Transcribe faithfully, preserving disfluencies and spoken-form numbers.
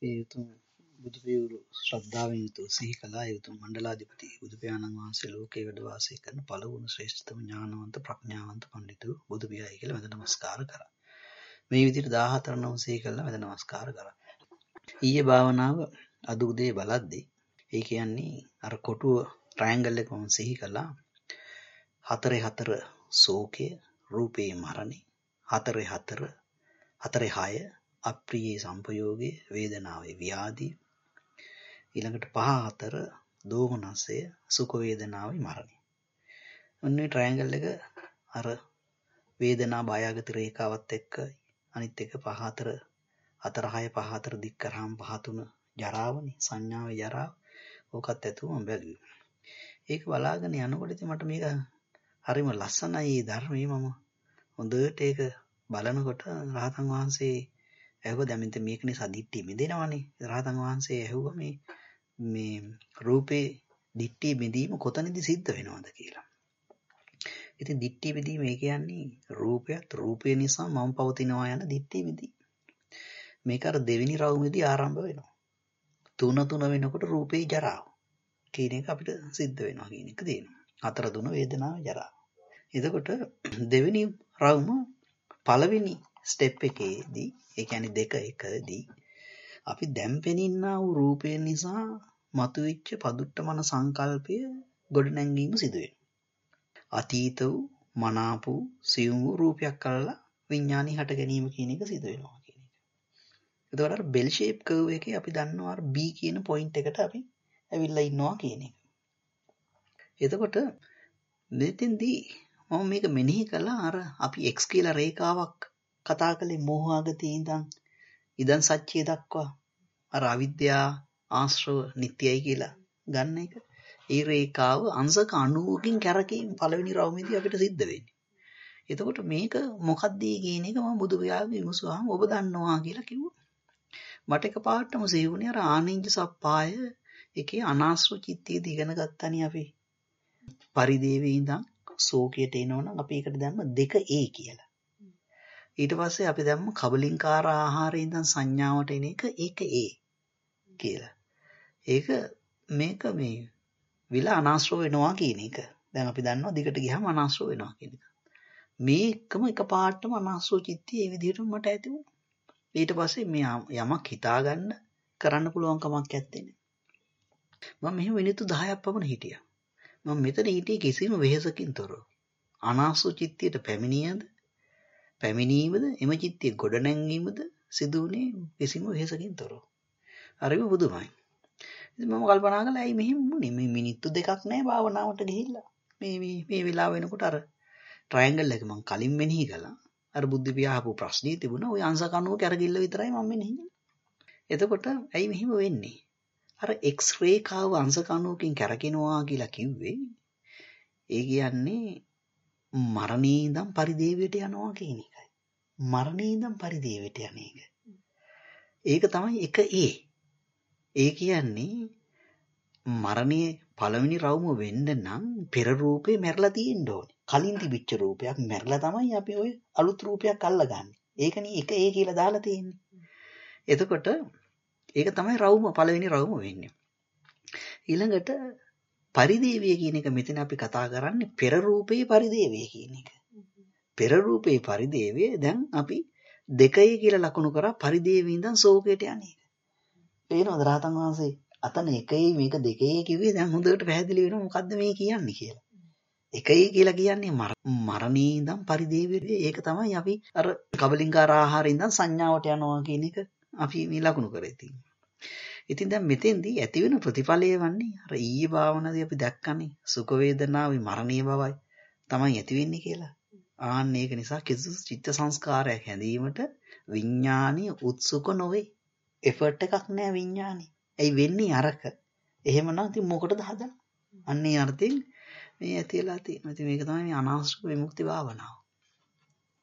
අපේ යුතුම් බුදු පියවරු ශ්‍රද්ධාවෙන් යුතුව සිහි කළා. ඒ යුතුම් මණ්ඩලාධිපති බුදු පියාණන් වහන්සේ ලෝකේ වැඩ වාසය කරන පළවුණු ශ්‍රේෂ්ඨතම ඥානවන්ත ප්‍රඥාවන්ත පඬිතු බුදු පියායි කියලා වැඳ නමස්කාර කරා. මේ විදිහට දාහතර නම සිහි කළා වැඳ නමස්කාර කරා. ඊයේ භාවනාව අද උදේ බලද්දී ඒ කියන්නේ අර කොටුව ට්‍රයැන්ගල් එක මම සිහි කළා. හතරේ හතර ශෝකය, රූපේ මරණේ, හතරේ හතර, හතරේ හය අප්‍රියේ සංපයෝගයේ, වේදනාවේ ව්‍යාධිය, ඊළඟට පහ හතර දෝමනසය, සුඛ වේදනාවේ මරණය. ඔන්නේ ට්‍රයැන්ගල් එක අර වේදනා බයාගති රේඛාවත් එක්ක අනිත් එක පහ හතර හතර හය පහ හතර දික් කරාම පහ තුන ජරාවනේ, සංඥාවේ ජරාව. ඕකත් ඇතුව මම බැලුවේ. ඒක බලාගෙන යනකොට ඉතින් මට මේක හරිම ලස්සනයි. මේ ධර්මයේ මම හොඳට ඒක බලනකොට රහතන් වහන්සේ ඇහුවා දැන් මෙතන මේක නිසා දිට්ඨිය මිදෙනවනේ. රහතන් වහන්සේ ඇහුවා මේ මේ රූපේ දිට්ඨිය මිදීම කොතනදී සිද්ධ වෙනවද කියලා. ඉතින් දිට්ඨිය මිදීම ඒ කියන්නේ රූපයත් රූපය නිසා මම පවතිනවා යන දිට්ඨිය මිදීම. මේක අර දෙවෙනි රවුමේදී ආරම්භ වෙනවා. තුන තුන වෙනකොට රූපේ ජරාව කියන එක අපිට සිද්ධ වෙනවා කියන එක තියෙනවා. හතර තුන වේදනාව ජරාව. එතකොට දෙවෙනි රවුම පළවෙනි ස්ටෙප් එකේදී ඒ කියන්නේ දෙක එකදී අපි දැන් පෙනින්නා වූ රූපය නිසා මතුවෙච්ච පදුට්ට මන සංකල්පය ගොඩනැංවීම සිදු වෙනවා. අතීත වූ මනාප වූ සියුම් වූ රූපයක් කළා විඥානි හට ගැනීම කියන එක සිදු වෙනවා කියන එක. එතකොට අර බෙල් ෂේප් කර්ව් එකේ අපි දන්නවා අර B කියන පොයින්ට් එකට අපි ඇවිල්ලා ඉන්නවා කියන එක. එතකොට මෙතෙන්දී මම මේක මෙනෙහි කළා අර අපි X කියලා රේඛාවක් කතා කළේ මෝහාගතේ ඉඳන් ඉදන් සත්‍යය දක්වා අර අවිද්‍යාව ආශ්‍රව නිට්ටයයි කියලා ගන්න එක. ඒ රේඛාව අංශක අනූවකින් කැරකීම පළවෙනි රවුමේදී අපිට සිද්ධ වෙන්නේ. එතකොට මේක මොකක්ද කියන එක මම බුදු පියාණන් විමසුවාම ඔබ දන්නවා කියලා කිව්වා. මට එකපාරටම සිහුනේ අර ආනින්ජ සප්පාය එකේ අනාශ්‍රව චිත්තයේදී ඉගෙන ගත්තනේ අපි. පරිදේවේ ඉඳන් ශෝකයට එනවනම් අපි ඒකට දැම්ම දෙක A කියලා. ඊට පස්සේ අපි දැම්ම කබලින්කාර ආහාරයේ ඉඳන් සංඥාවට එන එක ඒක A කියලා. ඒක මේක මේ විල අනාශ්‍රව වෙනවා කියන එක. දැන් අපි දන්නවා දිගට ගියාම අනාශ්‍රව වෙනවා කියන එක. මේකම එකපාරටම අනාශ්‍රව චිත්තය මේ විදිහටම මට ඇති වුණා. ඊට පස්සේ මේ යමක් හිතාගන්න කරන්න පුළුවන් කමක් නැත්තේ. මම මෙහෙම මිනිත්තු දහයක් පමණ හිටියා. මම මෙතන හිටියේ කිසිම වෙහෙසකින් තොරව. අනාශ්‍රව චිත්තයට පැමිණියද පැමිණීමද එම චිත්තයේ ගොඩනැංවීමද සිදු වුණේ කිසිම වෙහෙසකින් තොරව. හරිම බුදුමයි. ඉතින් මම කල්පනා කළා ඇයි මෙහෙම වුනේ? මේ මිනිත්තු දෙකක් නෑ භාවනාවට ගිහිල්ලා. මේ මේ මේ වෙලාව වෙනකොට අර ට්‍රයැන්ගල් එක මම කලින් මෙනෙහි කළා. අර බුද්ධ පියාපු ප්‍රශ්නේ තිබුණා. ওই අංශ කණුව කැරකිල්ල විතරයි මම මෙනෙහි කළේ. එතකොට ඇයි මෙහෙම වෙන්නේ? අර X රේඛාව අංශ කණුවකින් කැරකිනවා කියලා කිව්වේ ඒ කියන්නේ මරණේ ඉඳන් පරිදේවයට යනවා කියන එකයි. මරණේ ඉඳන් පරිදේවයට යන එක. ඒක තමයි එක A. ඒ කියන්නේ මරණයේ පළවෙනි රවුම වෙන්න නම් පෙර රූපේ මැරලා තියෙන්න ඕනේ. කලින් තිබිච්ච රූපයක් මැරලා තමයි අපි ওই අලුත් රූපයක් අල්ලගන්නේ. ඒකනේ එක A කියලා දාලා තියෙන්නේ. එතකොට ඒක තමයි රවුම පළවෙනි රවුම වෙන්නේ. ඊළඟට පරිදේවය කියන එක මෙතන අපි කතා කරන්නේ පෙර රූපේ පරිදේවය කියන එක. පෙර රූපේ පරිදේවය දැන් අපි දෙකයි කියලා ලකුණු කරා පරිදේවී ඉඳන් ශෝකයට යන්නේ. තේරෙනවද රහතන් වහන්සේ? අතන එකයි මේක දෙකයි කිව්වේ දැන් හොඳට පැහැදිලි වෙනවා මොකද්ද මේ කියන්නේ කියලා. එකයි කියලා කියන්නේ මරණේ ඉඳන් පරිදේවයට. ඒක තමයි අපි අර කබලින්කාර ආහාරයෙන් ඉඳන් සංඥාවට යනවා කියන එක අපි මේ ලකුණු කරේ තියෙන්නේ. ඉතින් දැන් මෙතෙන්දී ඇති වෙන ප්‍රතිඵලය වන්නේ අර ඊයේ භාවනාවේ අපි දැක්කනේ සුඛ වේදනාවේ මරණීය බවයි තමයි ඇති වෙන්නේ කියලා. ආන්න ඒක නිසා කිසිදු චිත්ත සංස්කාරයක් හැදීමට විඥානීය උත්සුක නොවේ. එෆර්ට් එකක් නෑ විඥානේ. ඇයි වෙන්නේ අරක? එහෙමනම් ඉතින් මොකටද හදන්නේ? අන්න ඒ අර්ථයෙන් මේ ඇතිලා තියෙනවා. ඉතින් මේක තමයි මේ අනාශ්‍රව විමුක්ති භාවනාව.